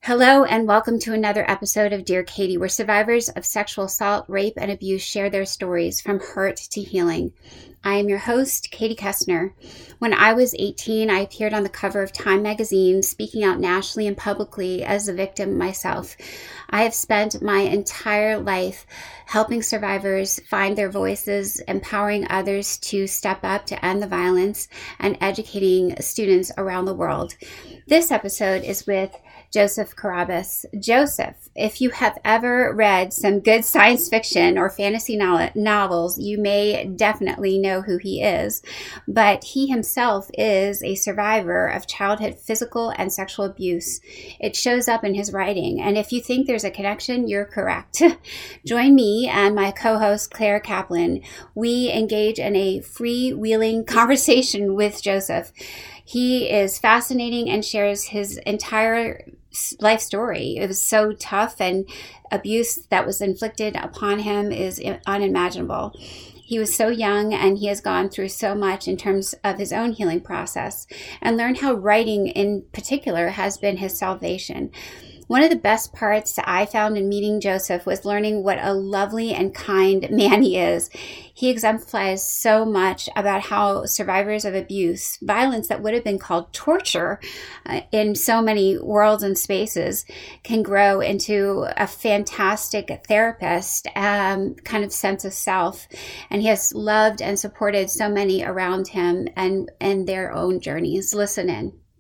Hello, and welcome to another episode of Dear Katie, where survivors of sexual assault, rape, and abuse share their stories from hurt to healing. I am your host, Katie Kessner. When I was 18, I appeared on the cover of Time magazine, speaking out nationally and publicly as a victim myself. I have spent my entire life helping survivors find their voices, empowering others to step up to end the violence, and educating students around the world. This episode is with Joseph Carrabis. Joseph, if you have ever read some good science fiction or fantasy novels, you may definitely know who he is. But he himself is a survivor of childhood physical and sexual abuse. It shows up in his writing. And if you think there's a connection, you're correct. Join me and my co-host, Claire Kaplan. We engage in a freewheeling conversation with Joseph. He is fascinating and shares his entire life story. It was so tough, and abuse that was inflicted upon him is unimaginable. He was so young, and he has gone through so much in terms of his own healing process, and learned how writing in particular has been his salvation. One of the best parts I found in meeting Joseph was learning what a lovely and kind man he is. He exemplifies so much about how survivors of abuse, violence that would have been called torture in so many worlds and spaces, can grow into a fantastic therapist, kind of sense of self. And he has loved and supported so many around him and their own journeys. Listen in.